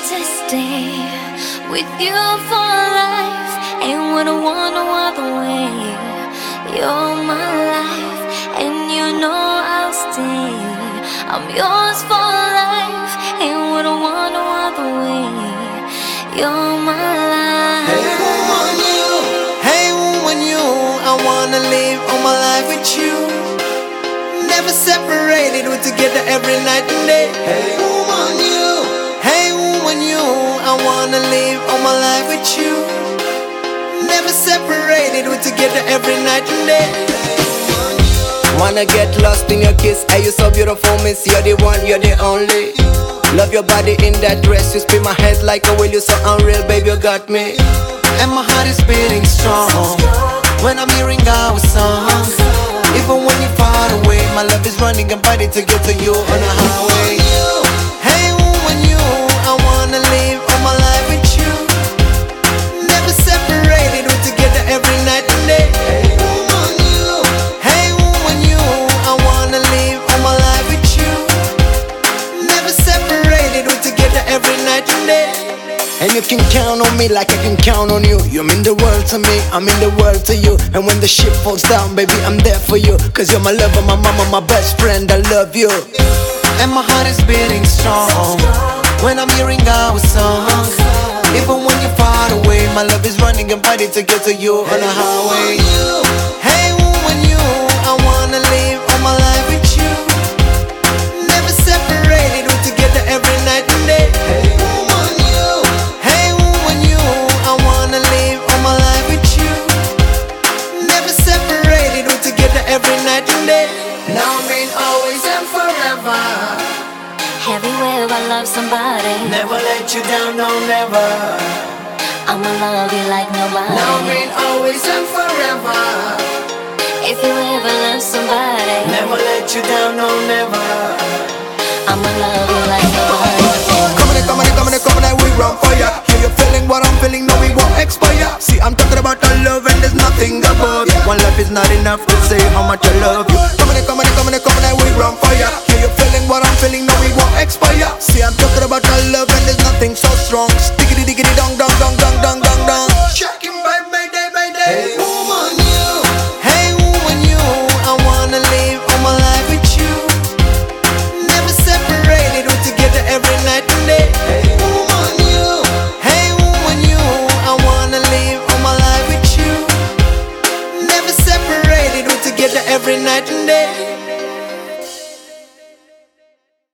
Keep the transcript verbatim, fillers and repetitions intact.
want to stay with you for life. Ain't wanna want no other way. You're my life, and you know I'll stay. I'm yours for life. Ain't wanna want no other way. You're my life. Hey woman, you, hey woman, you, I wanna live all my life with you. Never separated, we're together every night and day. Hey woman, you, hey woman, you, I wanna live all my life with you. Never separated, we're together every night and day. Wanna get lost in your kiss, are you so beautiful, miss? You're the one, you're the only. Love your body in that dress, you spin my head like a wheel. You're so unreal, babe, you got me. And my heart is beating strong when I'm hearing our songs. Even when you're far away, my love is running and fighting to get to you on the highway. Hey woman, you, I wanna live all my life with you. Never separated, we're together every night and day. Hey woman, you, hey woman, you, I wanna live all my life with you. Never separated, we're together every night and day. And you can count on me like I can count on you. You mean the world to me, I mean the world to you. And when the ship falls down, baby, I'm there for you. Cause you're my lover, my mama, my best friend, I love you. And my heart is beating strong when I'm hearing our songs. Even when you're far away, my love is running and fighting to get to you on the highway. Hey woman, you, I wanna live all my life with you. Never separated, we're together every night and day. Hey woman, you, hey woman, you, I wanna live all my life with you. Never separated, we're together every night and day. Now I mean always and forever. Have you ever loved somebody? Never let you down, no never. I'ma love you like nobody. Now I mean always and forever. If you ever love somebody, Never let you down, no never. I'ma love you like nobody. Coming in, coming in, coming in, coming in, we run for ya. Yeah, you're feeling what I'm feeling, no, we won't expire. See, I'm talking about our love and there's nothing above it. One life is not enough to say how much I love you. Coming in, coming in, coming in, coming in, we run for ya. Yeah, you're feeling what I'm feeling, no, we won't expire. See, I'm talking about our love and there's nothing so strong.